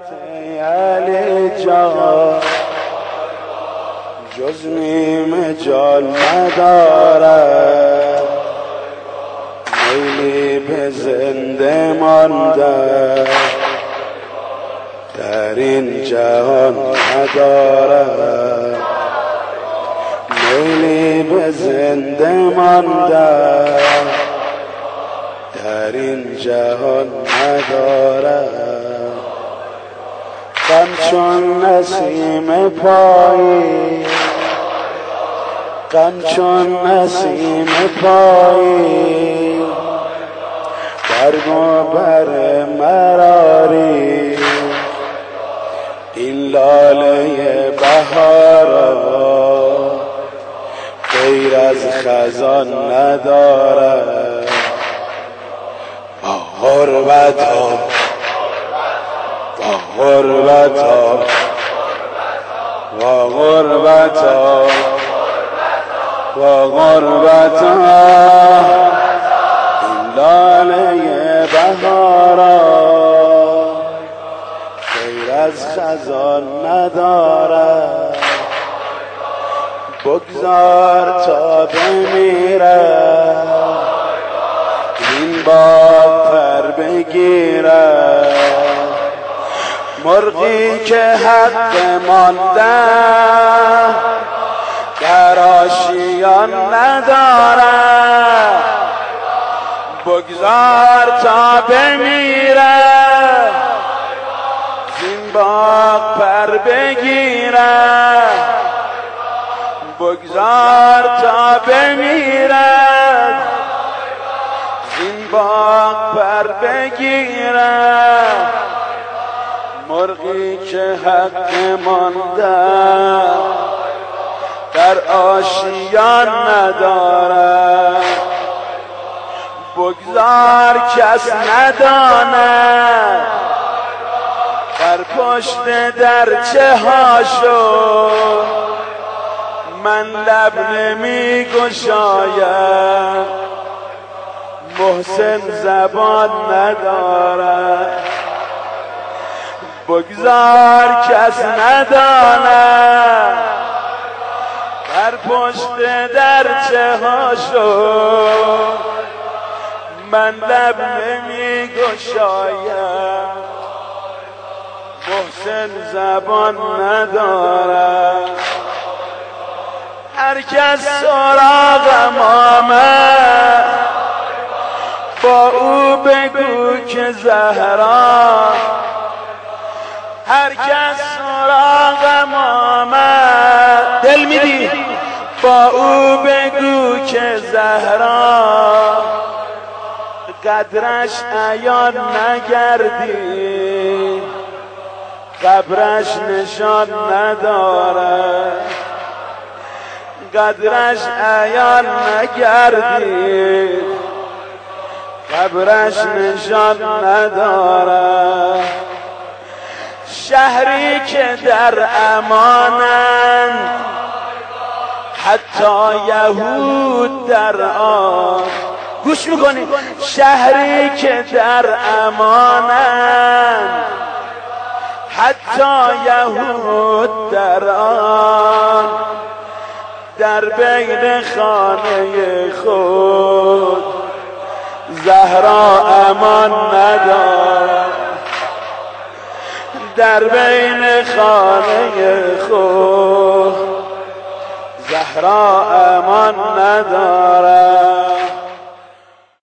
علی جان جز نیم جان ندارد، میلی به زنده مانده در این جهان ندارد، میلی به زنده مانده در این جهان ندارد. غم چون نسیم پایی، غم چون نسیم پایی، برگ و بر مراری، این لاله بهارا غیر از خزان ندارد. با غربتا با غربتا با غربتا با غربتا، این لاله بهارا غیر از خزان ندارد. بگذار تا بمیرد این باغ پر بگیرد، مرغی که حق مانده در آشیان ندارد. بگذار تا بمیرد این باغ پر بگیرد، بگذار تا بمیرد این باغ پر بگیرد، مرغی که حق مانده در آشیان ندارد. بگذار کس نداند در پشت درچه ها شد، من لب نمی گشایم محسن زبان ندارد. بگذار کس نداند در پشت درچه ها شد، من لب نمی گشایم محسن زبان ندارد. هر کس سراغم آمد با او بگو که زهرا، هر کس سراغم آمد دل میدی با او بگو که زهرا، قدرش عیان نگردی قبرش نشان ندارد. قدرش عیان نگردی قبرش نشان ندارد. شهری که در امانند حتی یهود در آن، گوش میکنی؟ شهری که در امانند حتی یهود در آن، در بین خانه خود زهرا امان ندارد. در بین خانه خود زهرا امان ندارد.